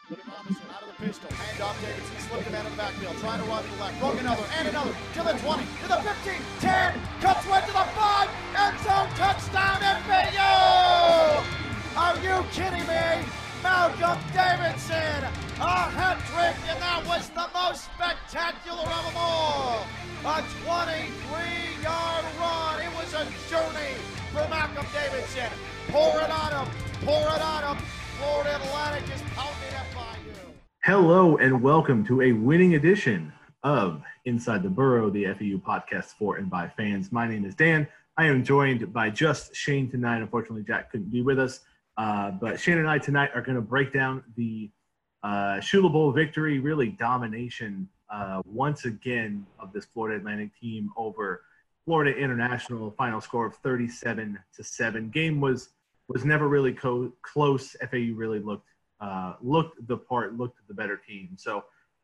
William Robinson out of the pistol. Hand off Davidson. Slipped him out of the backfield. Trying to run to the left. Broke another and another. To the 20. To the 15. 10. Cuts one to the 5. End zone touchdown FAU! Are you kidding me? Malcolm Davidson. A hat trick, and that was the most spectacular of them all. A 23-yard run. It was a journey for Malcolm Davidson. Pour it on him. Pour it on him. Florida Atlantic is pounding FIU. Hello and welcome to a winning edition of Inside the Burrow, the FAU podcast for and by fans. My name is Dan. I am joined by just Shane tonight. Unfortunately, Jack couldn't be with us. But Shane and I tonight are going to break down the Shula Bowl victory, really domination once again of this Florida Atlantic team over Florida International. Final score of 37-7. Game was never really close. FAU really looked the part, looked the better team. So,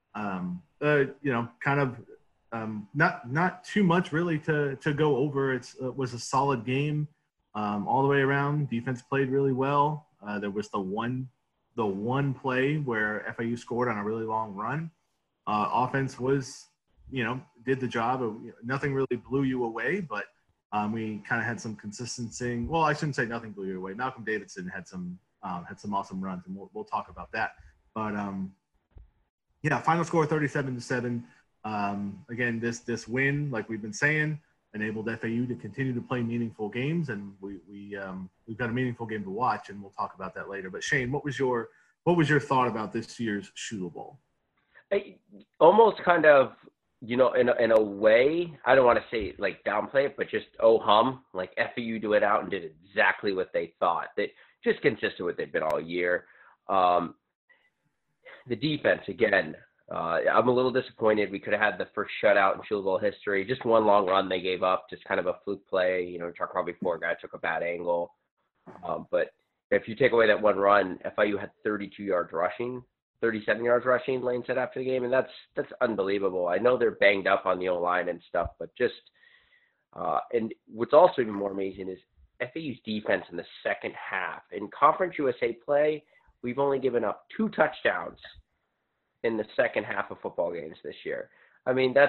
not too much really to go over. It was a solid game all the way around. Defense played really well. There was the one play where FAU scored on a really long run. Offense was, did the job. Nothing really blew you away, but we kind of had some consistency. Well, I shouldn't say nothing blew you away. Malcolm Davidson had some awesome runs, and we'll talk about that. But final score 37-7. Again, this win, like we've been saying, enabled FAU to continue to play meaningful games, and we've got a meaningful game to watch, and we'll talk about that later. But Shane, what was your thought about this year's Shula Bowl? Almost kind of, in a way, I don't want to say like downplay it, but just like FAU do it out and did exactly what they thought. They just consistent with what they've been all year. The defense, again, I'm a little disappointed. We could have had the first shutout in Shula Bowl history. Just one long run they gave up, just kind of a fluke play. We talked about before, a guy took a bad angle. But if you take away that one run, FIU had 32 yards rushing. 37 yards rushing, Lane said after the game, and that's unbelievable. I know they're banged up on the O-line and stuff, but just and what's also even more amazing is FAU's defense in the second half. In Conference USA play, we've only given up 2 touchdowns in the second half of football games this year. I mean, that's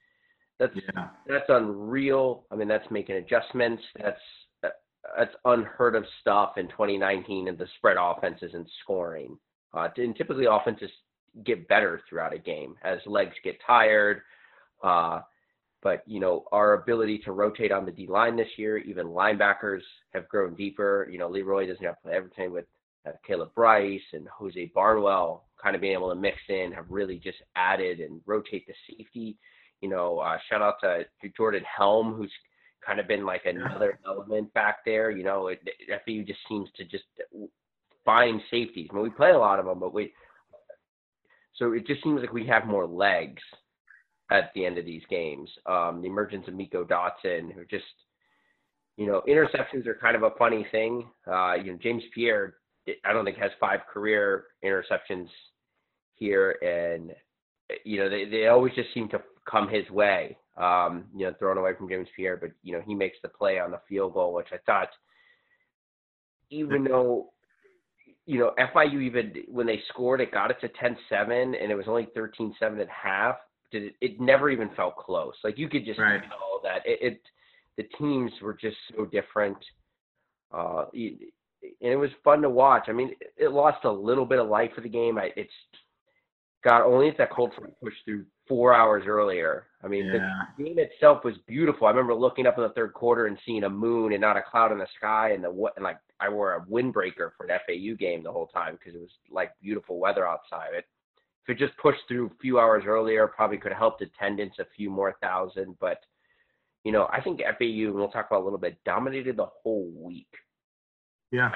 unreal. I mean, that's making adjustments. That's unheard of stuff in 2019 and the spread offenses and scoring. And typically offenses get better throughout a game as legs get tired. But, our ability to rotate on the D-line this year, even linebackers have grown deeper. Leroy doesn't have to play everything with Caleb Bryce and Jose Barnwell kind of being able to mix in, have really just added and rotate the safety. Shout out to Jordan Helm, who's kind of been like another element back there. FAU just seems to just find safeties. I mean, we play a lot of them, so it just seems like we have more legs at the end of these games. The emergence of Miko Dotson, who just, interceptions are kind of a funny thing. James Pierre, I don't think has 5 career interceptions here, and they always just seem to come his way. Thrown away from James Pierre, but he makes the play on the field goal, which I thought, even though FIU, even when they scored, it got it to 10-7, and it was only 13-7 at half. It never even felt close. Like, you could just tell that the teams were just so different. And it was fun to watch. I mean, it lost a little bit of life for the game. It's got only if that cold front pushed through 4 hours earlier. I mean, The game itself was beautiful. I remember looking up in the third quarter and seeing a moon and not a cloud in the sky, and I wore a windbreaker for an FAU game the whole time because it was like beautiful weather outside. If it just pushed through a few hours earlier, probably could have helped attendance a few more thousand. But, I think FAU, and we'll talk about a little bit, dominated the whole week. Yeah.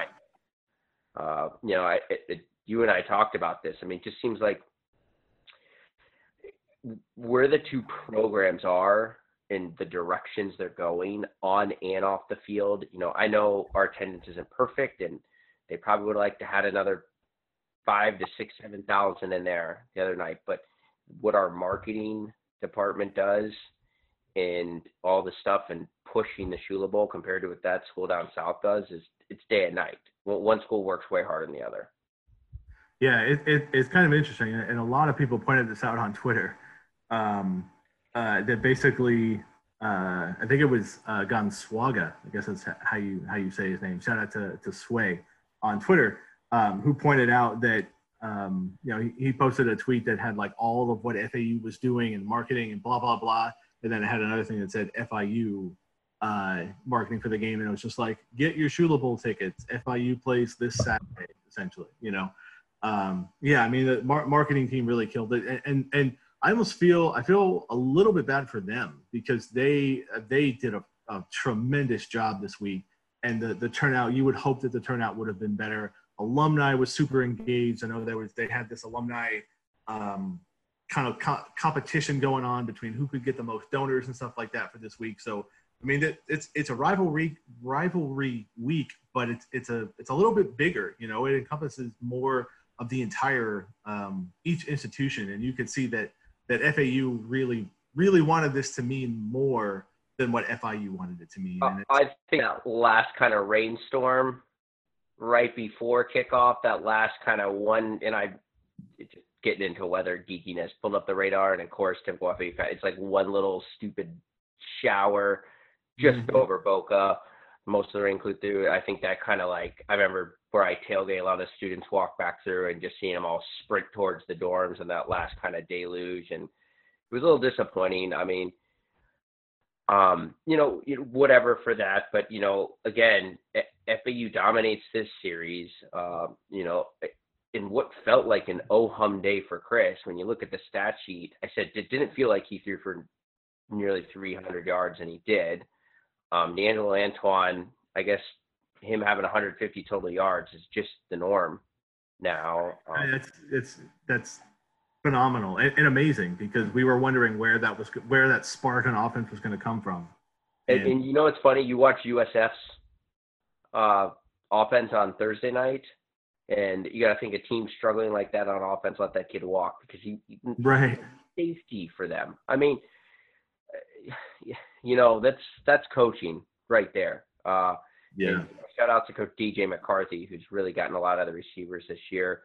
You and I talked about this. I mean, it just seems like where the two programs are and the directions they're going on and off the field. I know our attendance isn't perfect, and they probably would like to had another 5,000 to 6,000, 7,000 in there the other night. But what our marketing department does and all the stuff and pushing the Shula Bowl compared to what that school down south does is it's day and night. One school works way harder than the other. Yeah, it's kind of interesting, and a lot of people pointed this out on Twitter. That basically, I think it was Gonzaga. I guess that's how you say his name. Shout out to Sway on Twitter, who pointed out that he posted a tweet that had like all of what FAU was doing and marketing and blah blah blah, and then it had another thing that said FIU marketing for the game, and it was just like, get your Shula Bowl tickets. FIU plays this Saturday, essentially. Yeah, I mean, the marketing team really killed it, and I feel a little bit bad for them because they did a tremendous job this week, and the turnout, you would hope that the turnout would have been better. Alumni was super engaged. I know they had this alumni kind of competition going on between who could get the most donors and stuff like that for this week. So I mean, it's a rivalry week, but it's a little bit bigger. It encompasses more of the entire each institution, and you can see that FAU really wanted this to mean more than what FIU wanted it to mean. I think that last kind of rainstorm right before kickoff, that last kind of one, and just getting into weather geekiness, pulled up the radar, and of course, typical FAU, it's like one little stupid shower just over Boca. Most of the rain flew through. I think that kind of like, I remember where I tailgate, a lot of students walk back through and just seeing them all sprint towards the dorms and that last kind of deluge. And it was a little disappointing. I mean, whatever for that. But, again, FAU dominates this series, in what felt like an oh-hum day for Chris. When you look at the stat sheet, I said it didn't feel like he threw for nearly 300 yards, and he did. D'Angelo Antoine, I guess him having 150 total yards is just the norm now. That's phenomenal and amazing, because we were wondering where that spark on offense was going to come from. And it's funny, you watch USF's offense on Thursday night, and you got to think a team struggling like that on offense, let that kid walk, because he right safety for them. I mean, that's coaching right there. Yeah. Shout out to Coach DJ McCarthy, who's really gotten a lot out of the receivers this year.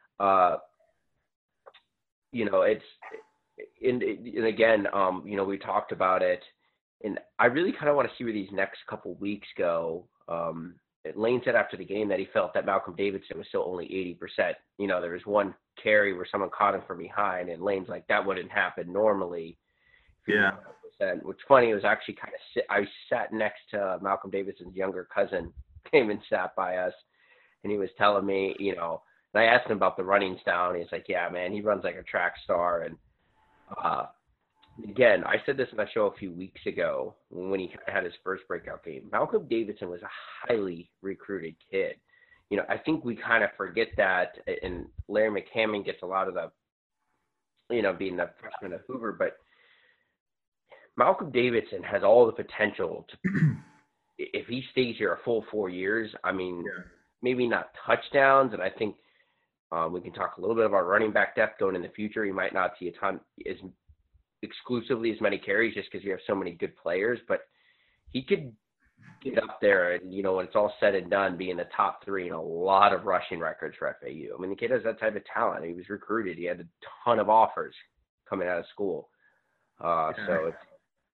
It's and again, we talked about it, and I really kind of want to see where these next couple weeks go. Lane said after the game that he felt that Malcolm Davidson was still only 80%. There was one carry where someone caught him from behind, and Lane's like, that wouldn't happen normally. Yeah. What's funny, it was actually I sat next to Malcolm Davidson's younger cousin, came and sat by us, and he was telling me, and I asked him about the runnings down. He's like, yeah, man, he runs like a track star. And again, I said this in my show a few weeks ago when he had his first breakout game. Malcolm Davidson was a highly recruited kid. I think we kind of forget that, and Larry McCammon gets a lot of the, being the freshman of Hoover, but Malcolm Davidson has all the potential to, if he stays here a full 4 years, I mean, maybe not touchdowns. And I think we can talk a little bit about running back depth going in the future. You might not see a ton exclusively as many carries just because you have so many good players, but he could get up there and, when it's all said and done, be in the top 3 in a lot of rushing records for FAU. I mean, the kid has that type of talent. He was recruited. He had a ton of offers coming out of school. So it's,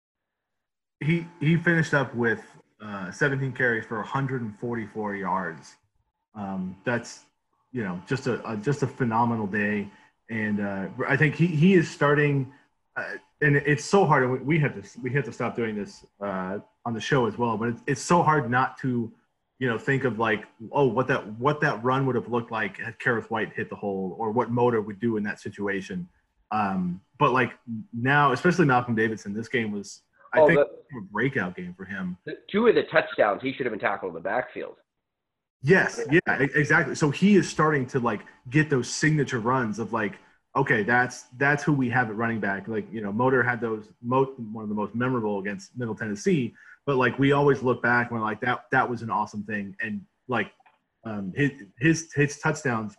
He finished up with 17 carries for 144 yards. That's just a phenomenal day, and I think he is starting. And it's so hard. We have to stop doing this on the show as well. But it's so hard not to think of like, oh, what that run would have looked like had Kareth White hit the hole, or what Motor would do in that situation. But like now, especially Malcolm Davidson, this game was. I think a breakout game for him. 2 of the touchdowns, he should have been tackled in the backfield. Yes, yeah, exactly. So he is starting to like get those signature runs of like, okay, that's who we have at running back. Like, Motor had those one of the most memorable against Middle Tennessee, but like we always look back and we're like that was an awesome thing. And like his touchdowns,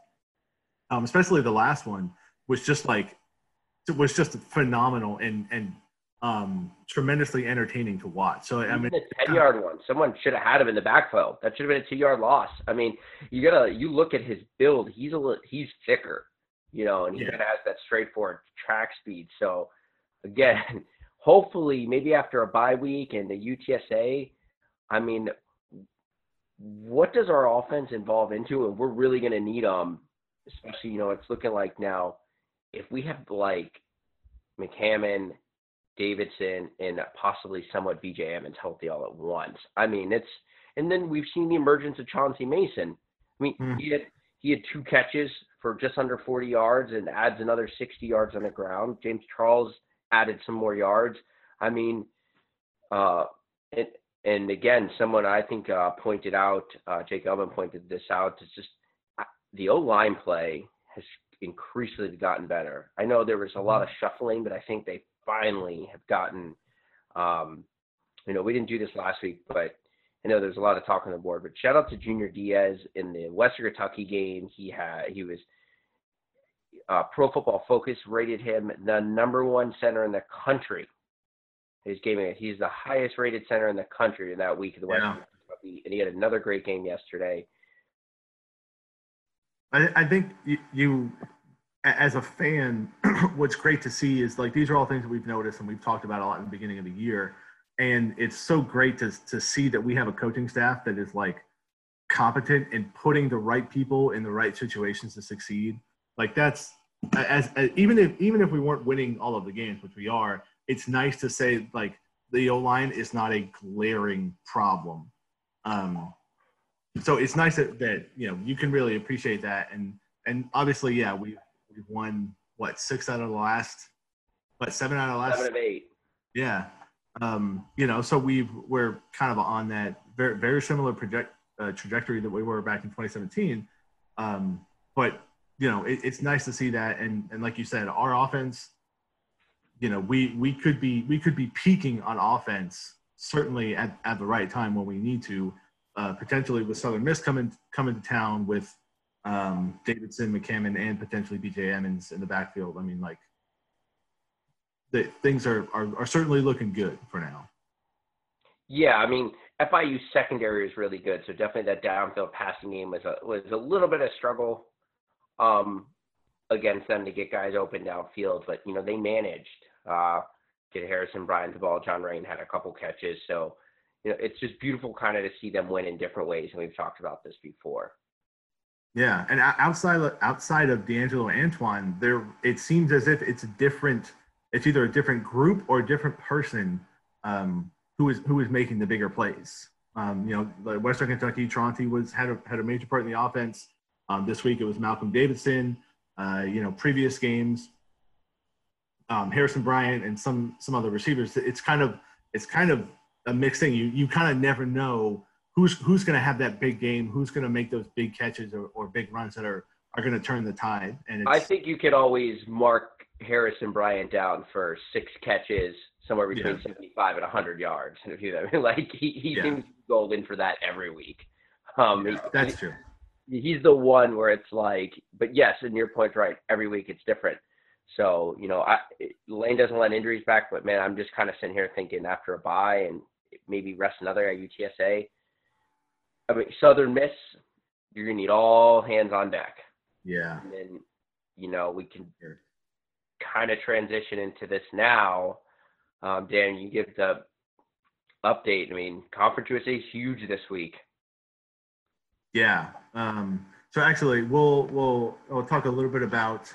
especially the last one, was just phenomenal and tremendously entertaining to watch. So I mean, the 10-yard one, someone should have had him in the backfield. That should have been a 2-yard loss. I mean, you look at his build. He's thicker, and he kind of has that straightforward track speed. So again, hopefully, maybe after a bye week and the UTSA, I mean, what does our offense evolve into? And we're really going to need especially, it's looking like now, if we have like McCammon, Davidson, and possibly somewhat BJ Emmons healthy all at once. I mean, and then we've seen the emergence of Chauncey Mason. I mean, he had 2 catches for just under 40 yards and adds another 60 yards on the ground. James Charles added some more yards. I mean, and again, someone I think pointed out, Jake Elman pointed this out, it's just the O-line play has increasingly gotten better. I know there was a lot of shuffling, but I think they finally have gotten, we didn't do this last week, but I know there's a lot of talk on the board, but shout out to Junior Diaz in the Western Kentucky game. He was Pro Football Focus rated him the #1 center in the country. He's the highest rated center in the country in that week of the Western Kentucky, and he had another great game yesterday. I think you as a fan, what's great to see is like these are all things that we've noticed and we've talked about a lot in the beginning of the year. And it's so great to see that we have a coaching staff that is like competent in putting the right people in the right situations to succeed. Like that's as even if we weren't winning all of the games, which we are, it's nice to say like the O-line is not a glaring problem. So it's nice that you can really appreciate that. And obviously, we've won 7 out of the last 7 of 8. Yeah. So we're kind of on that very, very similar trajectory that we were back in 2017. But it's nice to see that. And like you said, our offense, we could be peaking on offense certainly at the right time when we need to, potentially with Southern Miss coming to town with Davidson, McCammon, and potentially BJ Emmons in the backfield. I mean, like things are certainly looking good for now. Yeah, I mean, FIU's secondary is really good, so definitely that downfield passing game was a little bit of struggle against them to get guys open downfield, but they managed. Get Harrison Bryant the ball. John Rain had a couple catches, so it's just beautiful kind of to see them win in different ways, and we've talked about this before. Yeah, and outside of D'Angelo Antoine, it seems as if it's either a different group or a different person who is making the bigger plays. Like Western Kentucky, Tronte had a major part in the offense. This week it was Malcolm Davidson. Previous games, Harrison Bryant and some other receivers. It's kind of a mixed thing. You kind of never know who's going to have that big game, who's going to make those big catches or big runs that are going to turn the tide. And I think you could always mark Harrison Bryant down for 6 catches, somewhere between 75 and 100 yards. Like he seems golden for that every week. That's true. He's the one where it's like, but yes, and your point's right. Every week it's different. So, Lane doesn't let injuries back, but man, I'm just kind of sitting here thinking after a bye and maybe rest another at UTSA. I mean, Southern Miss, you're going to need all hands on deck. Yeah. And then, we can kind of transition into this now. Dan, you give the update. I mean, Conference USA is huge this week. Yeah. So actually, we'll talk a little bit about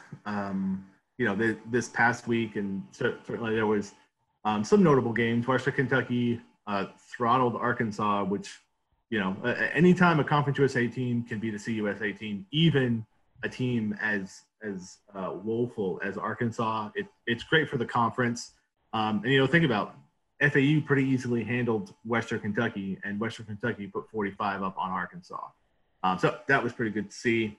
this past week, and certainly there was some notable games. Western Kentucky throttled Arkansas, which anytime a Conference USA team can beat a CUSA team, even a team as woeful as Arkansas, it's great for the conference. And think about FAU pretty easily handled Western Kentucky, and Western Kentucky put 45 up on Arkansas. So that was pretty good to see.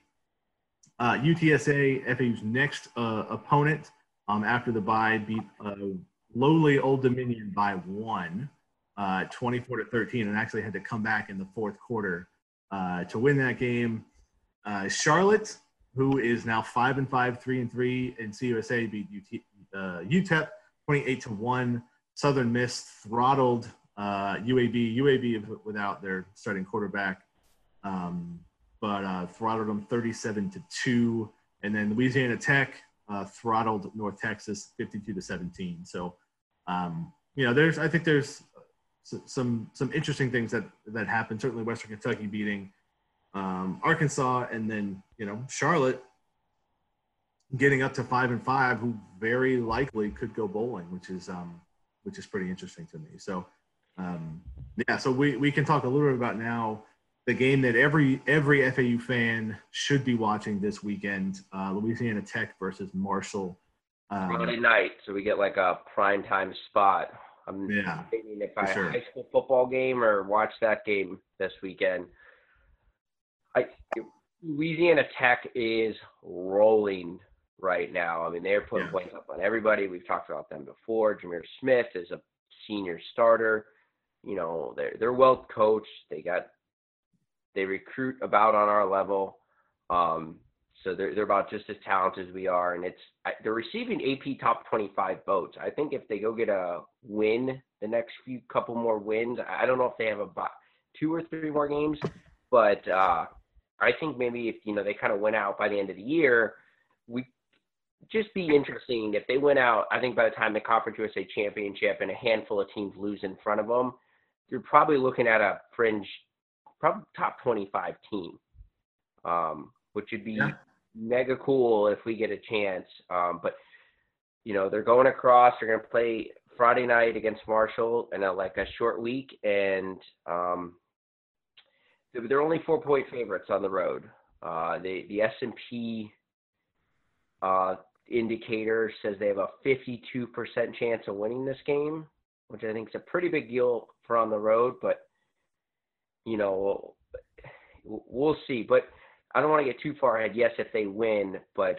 UTSA, FAU's next opponent after the bye, beat lowly Old Dominion by 1, 24-13, and actually had to come back in the fourth quarter to win that game. Charlotte, who is now 5-5, 3-3 in CUSA, beat UTEP 28-1. Southern Miss throttled UAB. UAB without their starting quarterback, but throttled them 37-2. And then Louisiana Tech throttled North Texas 52-17. So, I think there's some interesting things that happened. Certainly, Western Kentucky beating Arkansas, and then Charlotte getting up to 5-5, who very likely could go bowling, which is pretty interesting to me. So, so we can talk a little bit about now the game that every FAU fan should be watching this weekend: Louisiana Tech versus Marshall. Friday night, so we get like a primetime spot. I'm thinking if I sure. high school football game or watch that game this weekend. Louisiana Tech is rolling right now. I mean, they're putting points up on everybody. We've talked about them before. Jameer Smith is a senior starter. They're well coached. They recruit about on our level. So they're about just as talented as we are, and they're receiving AP top 25 votes. I think if they go get a win, the next couple more wins, I don't know if they have about 2 or 3 more games, but I think maybe if they kind of went out by the end of the year, we just be interesting if they went out. I think by the time the Conference USA Championship and a handful of teams lose in front of them, you're probably looking at a fringe, probably top 25 team, which would be mega cool if we get a chance. But they're going across. They're going to play Friday night against Marshall in a short week, and they're only 4-point favorites on the road. The S&P indicator says they have a 52% chance of winning this game, which I think is a pretty big deal for on the road. But we'll see. But I don't want to get too far ahead. Yes, if they win, but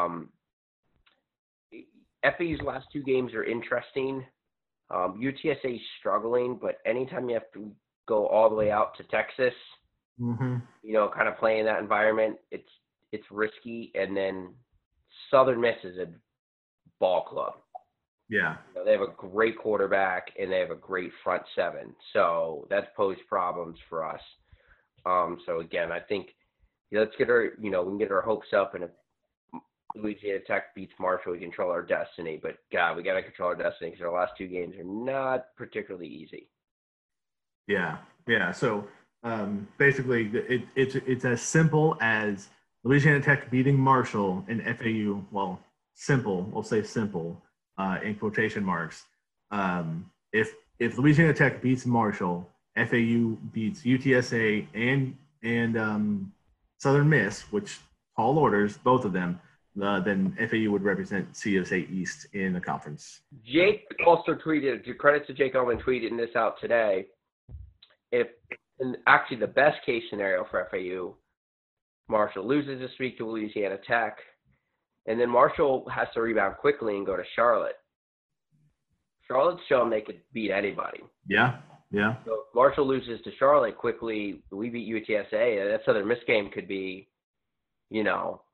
FAU's last 2 games are interesting. UTSA is struggling, but anytime you have to go all the way out to Texas, kind of play in that environment, it's risky. And then Southern Miss is a ball club. Yeah. They have a great quarterback and they have a great front 7. So that's posed problems for us. So again, I think let's get our, we can get our hopes up, and if Louisiana Tech beats Marshall, we control our destiny. But God, we got to control our destiny because our last 2 games are not particularly easy. Yeah. So basically, it's as simple as Louisiana Tech beating Marshall and FAU. Well, simple. We'll say simple in quotation marks. If Louisiana Tech beats Marshall, FAU beats UTSA and Southern Miss, which tall orders, both of them, then FAU would represent CUSA East in the conference. Jake also tweeted, credit to Jake Ullman tweeting this out today. And actually the best case scenario for FAU, Marshall loses this week to Louisiana Tech, and then Marshall has to rebound quickly and go to Charlotte. Charlotte's shown they could beat anybody. Yeah. So if Marshall loses to Charlotte quickly, we beat UTSA. That Southern Miss game could be, it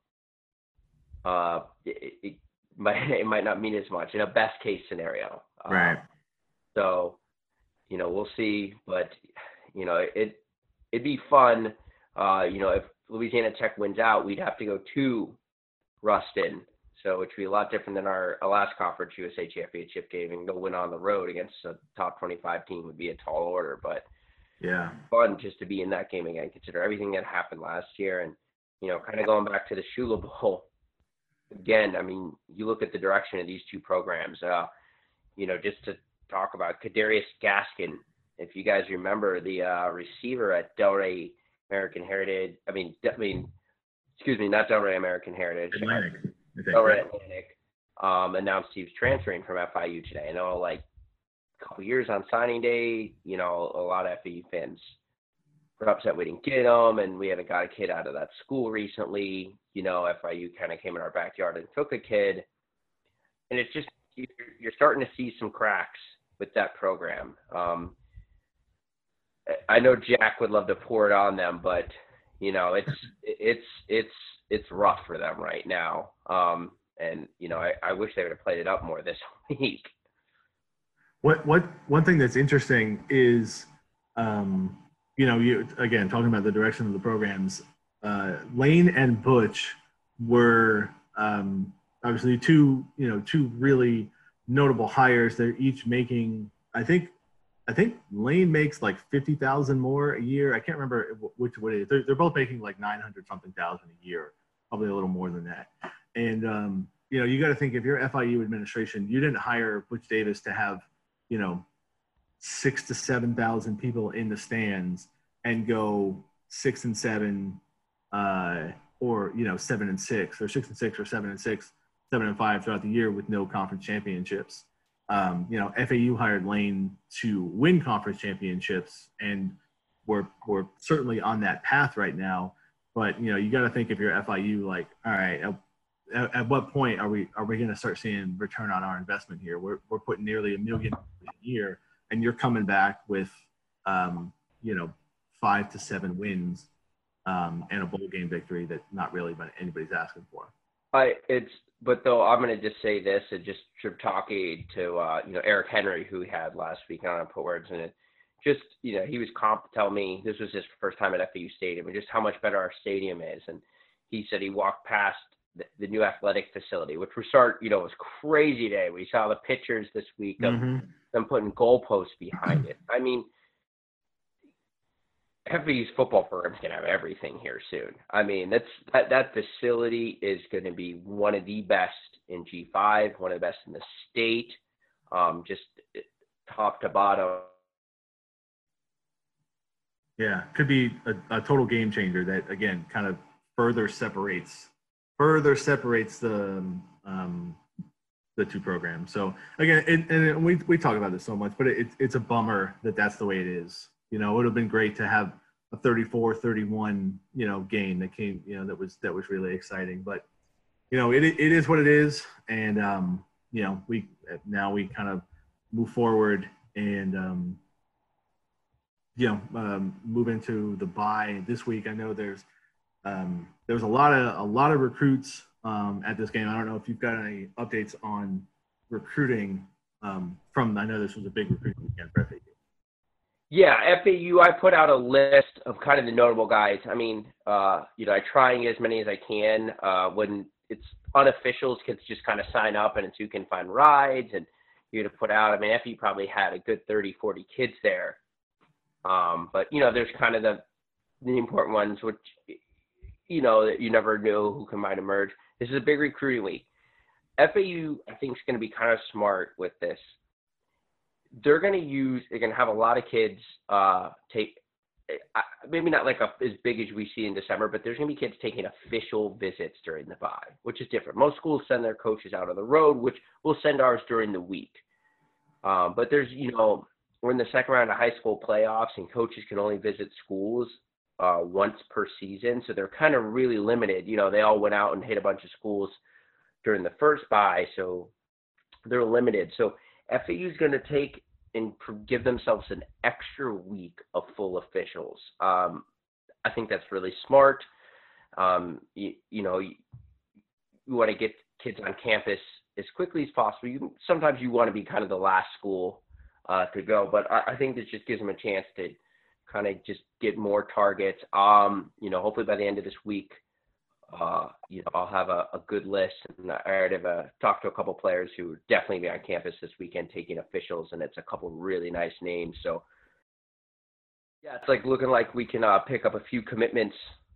might not mean as much in a best case scenario. Right. So, we'll see, but it'd be fun. If Louisiana Tech wins out, we'd have to go to Ruston, so which would be a lot different than our last Conference USA Championship game, and go win on the road against a top 25 team would be a tall order. But fun just to be in that game again. Consider everything that happened last year, and kind of going back to the Shula Bowl again. I mean, you look at the direction of these 2 programs. Just to talk about Kadarius Gaskin, if you guys remember, the receiver at Delray American Heritage. Excuse me, not Delray American Heritage. Atlantic. Delray Atlantic announced he was transferring from FIU today. I know, a couple years on signing day, a lot of FIU fans were upset we didn't get him, and we haven't got a kid out of that school recently. FIU kind of came in our backyard and took a kid, and it's just you're starting to see some cracks with that program. I know Jack would love to pour it on them, but it's rough for them right now. And I wish they would have played it up more this week. One thing that's interesting is, you again talking about the direction of the programs. Lane and Butch were obviously two really notable hires. They're each making, I think Lane makes like 50,000 more a year. I can't remember which what it is. They're both making like 900 something thousand a year, probably a little more than that. And you got to think, if you're FIU administration, you didn't hire Butch Davis to have 6,000 to 7,000 people in the stands and go 6-7, or 7-6, or 6-6, or 7-6, 7-5 throughout the year with no conference championships. FAU hired Lane to win conference championships, and we're certainly on that path right now. But you got to think, if you're FIU, like, all right, at what point are we going to start seeing return on our investment here? We're putting nearly $1 million a year, and you're coming back with 5 to 7 wins and a bowl game victory that not really anybody's asking for. But though I'm going to just say this, and just talking to Eric Henry, who we had last week, I don't want to put words in it. Just he was telling me this was his first time at FAU Stadium, and just how much better our stadium is. And he said he walked past the new athletic facility, which was was crazy day. We saw the pictures this week of them putting goalposts behind it. I mean, FAU's football program's going to have everything here soon. I mean, that facility is going to be one of the best in G5, one of the best in the state, just top to bottom. Yeah, could be a total game changer that, again, kind of further separates the two programs. So again, and we talk about this so much, but it's a bummer that that's the way it is. It would have been great to have a 34-31 game that came, that was really exciting. But it is what it is, and we kind of move forward and move into the bye this week. I know there was a lot of recruits at this game. I don't know if you've got any updates on recruiting from. I know this was a big recruiting weekend for FAU. Yeah, FAU, I put out a list of kind of the notable guys. I mean, I try and get as many as I can. When it's unofficials, kids just kind of sign up, and it's who can find rides, and you to put out. I mean, FAU probably had a good 30, 40 kids there. But, there's kind of the important ones, which, that you never know who might emerge. This is a big recruiting week. FAU, I think, is going to be kind of smart with this. They're going to have a lot of kids take, maybe not like as big as we see in December, but there's going to be kids taking official visits during the bye, which is different. Most schools send their coaches out on the road, which we'll send ours during the week. But there's, we're in the second round of high school playoffs, and coaches can only visit schools once per season. So they're kind of really limited. They all went out and hit a bunch of schools during the first bye, so they're limited. So FAU is going to take and give themselves an extra week of full officials. I think that's really smart. You want to get kids on campus as quickly as possible. Sometimes you want to be kind of the last school to go, but I think this just gives them a chance to kind of just get more targets. Hopefully by the end of this week, I'll have a good list. And I already have talked to a couple players who will definitely be on campus this weekend taking officials, and it's a couple really nice names. So, yeah, it's like looking like we can pick up a few commitments,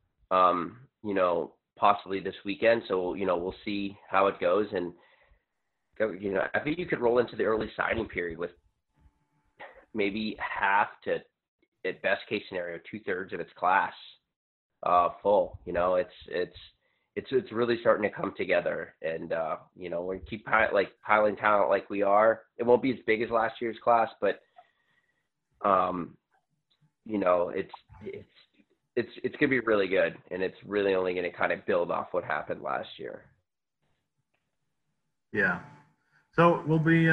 possibly this weekend. So, we'll see how it goes. And, I think you could roll into the early signing period with maybe half to, at best case scenario, 2/3 of its class full. It's really starting to come together, and we keep piling talent like we are. It won't be as big as last year's class, but it's gonna be really good, and it's really only gonna kind of build off what happened last year. Yeah, so we'll be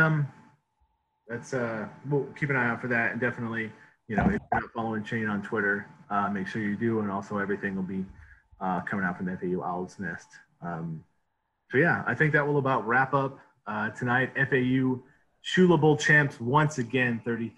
we'll keep an eye out for that, and definitely, if you're not following Shane on Twitter, make sure you do, and also everything will be coming out from the FAU Owl's Nest. So yeah, I think that will about wrap up tonight. FAU Shula Bowl champs once again,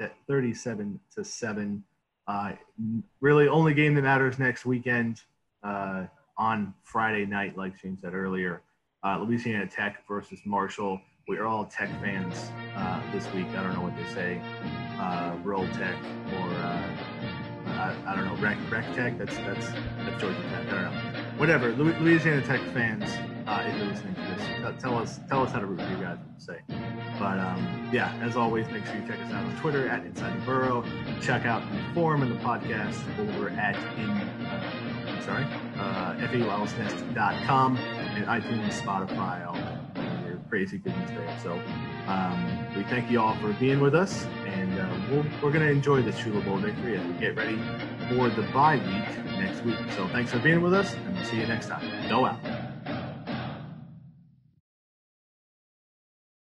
37-7. Really, only game that matters next weekend on Friday night, like Shane said earlier. Louisiana Tech versus Marshall. We are all Tech fans this week. I don't know what they say, Roll Tech or I don't know, Rec Tech. That's Georgia Tech. I don't know. Whatever. Louisiana Tech fans, if you're listening to this, tell us how to root for you guys to say. But yeah, as always, make sure you check us out on Twitter at Inside the Borough. Check out the forum and the podcast over at FAUOwlsNest.com and iTunes, Spotify, all your crazy goodness there. So we thank you all for being with us, and we're going to enjoy the Shula Bowl victory as we get ready for the bye week next week. So thanks for being with us, and we'll see you next time. Go out.